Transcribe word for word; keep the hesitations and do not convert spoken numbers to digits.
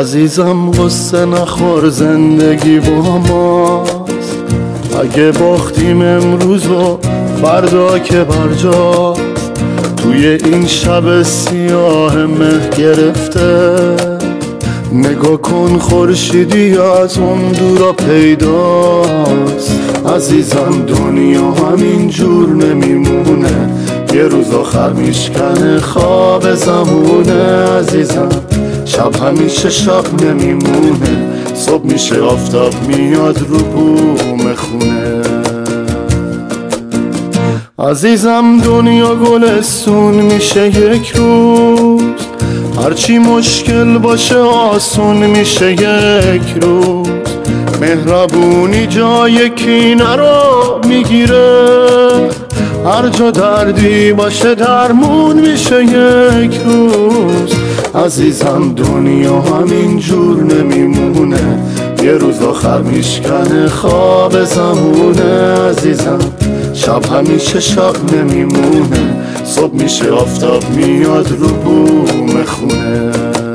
عزیزم قصه نخور، زندگی با ماست. اگه باختیم امروز و فردا که برجاست، توی این شب سیاه مه گرفته. نگاه کن خورشیدی از اون دورا پیداست. عزیزم دنیا همین جور نمیمونه، یه روز آخر میشکنه خواب زمونه. عزیزم شب همیشه شب نمیمونه، صبح میشه آفتاب میاد رو بوم خونه. عزیزم دنیا گلستون میشه یک روز، هرچی مشکل باشه آسون میشه یک روز. مهربونی جای کینه رو میگیره، هر جا دردی باشه درمون میشه یک روز. عزیزم دنیا همین جور نمیمونه، یه روز آخر میشکنه خواب زمونه. عزیزم شب همیشه شب نمیمونه، صبح میشه آفتاب میاد رو بوم خونه.